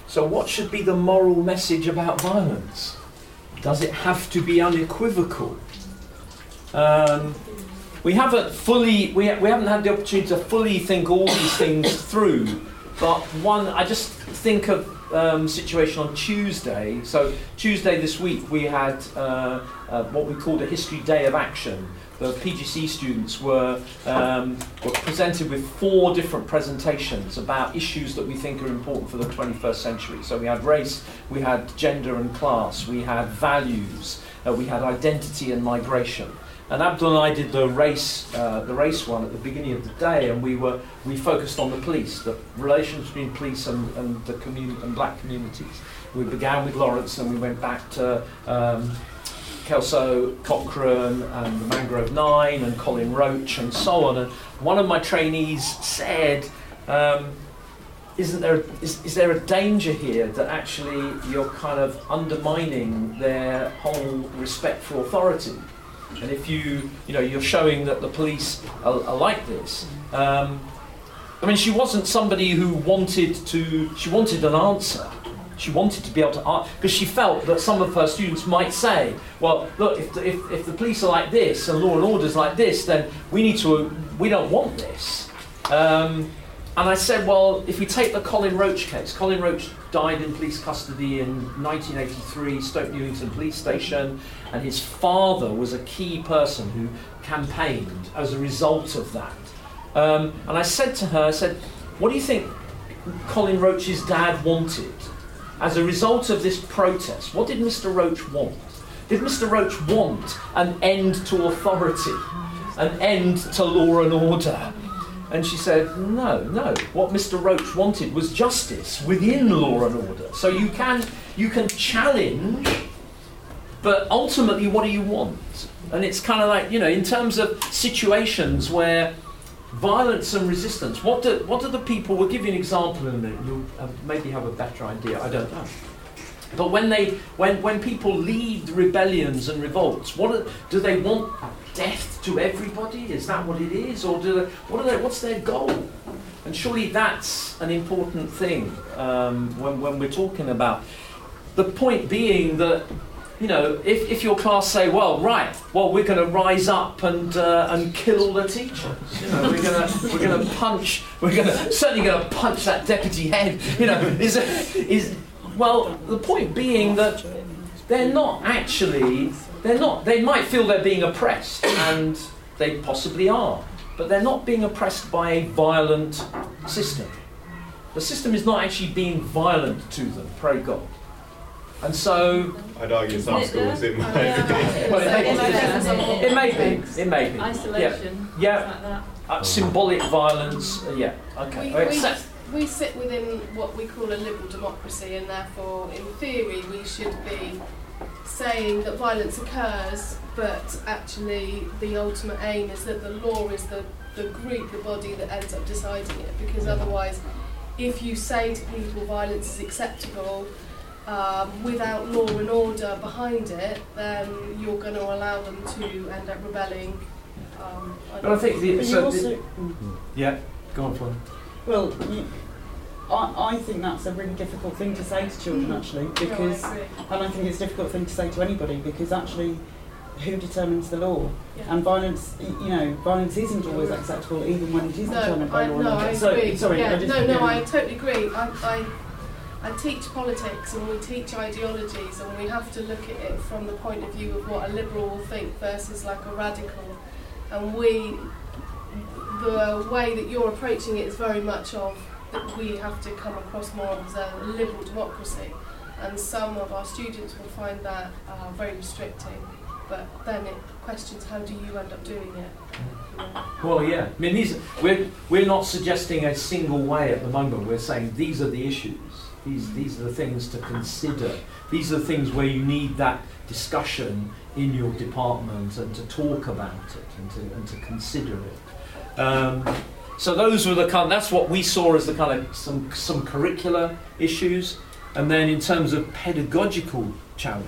So what should be the moral message about violence? Does it have to be unequivocal? We haven't had the opportunity to fully think all these things through, but I just think of situation on Tuesday. So Tuesday this week we had what we called a History Day of Action. The PGC students were presented with 4 different presentations about issues that we think are important for the 21st century. So we had race, we had gender and class, we had values, we had identity and migration. And Abdul and I did the race one at the beginning of the day, and we focused on the police, the relations between police and the and black communities. We began with Lawrence, and we went back to Kelso, Cochrane, and the Mangrove Nine, and Colin Roach, and so on. And one of my trainees said, is there a danger here that actually you're kind of undermining their whole respect for authority? And if you're showing that the police are like this. I mean, she wasn't somebody who she wanted an answer. She wanted to be able to ask, because she felt that some of her students might say, well, look, if the police are like this and law and order is like this, then we don't want this. And I said, well, if we take the Colin Roach case, Colin Roach died in police custody in 1983, Stoke Newington Police Station, and his father was a key person who campaigned as a result of that. And I said to her, what do you think Colin Roach's dad wanted? As a result of this protest, what did Mr. Roach want? Did Mr. Roach want an end to authority, an end to law and order? And she said, no. What Mr. Roach wanted was justice within law and order. So you can challenge, but ultimately, what do you want? And it's kind of like, in terms of situations where violence and resistance, what do the people, we'll give you an example in a minute, you'll maybe have a better idea, I don't know. But when people lead rebellions and revolts, do they want death to everybody? Is that what it is? Or what's their goal? And surely that's an important thing when we're talking about. The point being that, if your class say, we're going to rise up and kill all the teachers. We're certainly going to punch that deputy head. The point being that they might feel they're being oppressed, and they possibly are, but they're not being oppressed by a violent system. The system is not actually being violent to them, pray God. And so I'd argue some schools it might be. Well, it may be. Isolation. Yeah. Like symbolic violence. Yeah. Okay. We sit within what we call a liberal democracy, and therefore, in theory, we should be saying that violence occurs, but actually the ultimate aim is that the law is the group, the body that ends up deciding it. Because otherwise, if you say to people violence is acceptable, without law and order behind it, then you're going to allow them to end up rebelling. But I think yeah, go on, Florian. Well, I think that's a really difficult thing to say to children, actually, because, and I think it's a difficult thing to say to anybody, because actually, who determines the law? Yeah. And violence, violence isn't always acceptable, even when it is determined by law. I agree. Sorry, I totally agree. I teach politics and we teach ideologies, and we have to look at it from the point of view of what a liberal will think versus like a radical. And the way that you're approaching it is very much of that we have to come across more as a liberal democracy. And some of our students will find that very restricting. But then it questions, how do you end up doing it? Well, yeah. I mean, we're not suggesting a single way at the moment. We're saying these are the issues. These are the things to consider. These are the things where you need that discussion in your department and to talk about it and to consider it. So those were that's what we saw as the kind of some curricular issues, and then in terms of pedagogical challenge.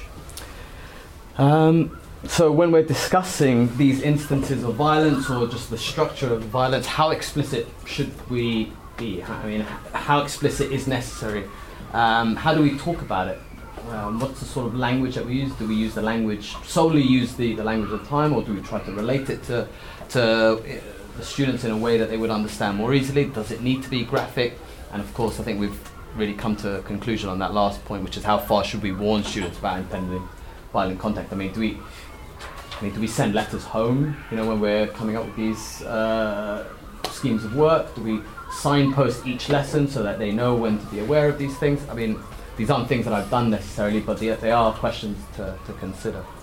So when we're discussing these instances of violence or just the structure of violence, how explicit should we be? I mean, how explicit is necessary? How do we talk about it? What's the sort of language that we use? Do we use the language, solely use the language of the time, or do we try to relate it to the students in a way that they would understand more easily? Does it need to be graphic? And of course, I think we've really come to a conclusion on that last point, which is how far should we warn students about impending violent contact? I mean, do we send letters home, when we're coming up with these schemes of work? Do we signpost each lesson so that they know when to be aware of these things? I mean, these aren't things that I've done necessarily, but they are questions to consider.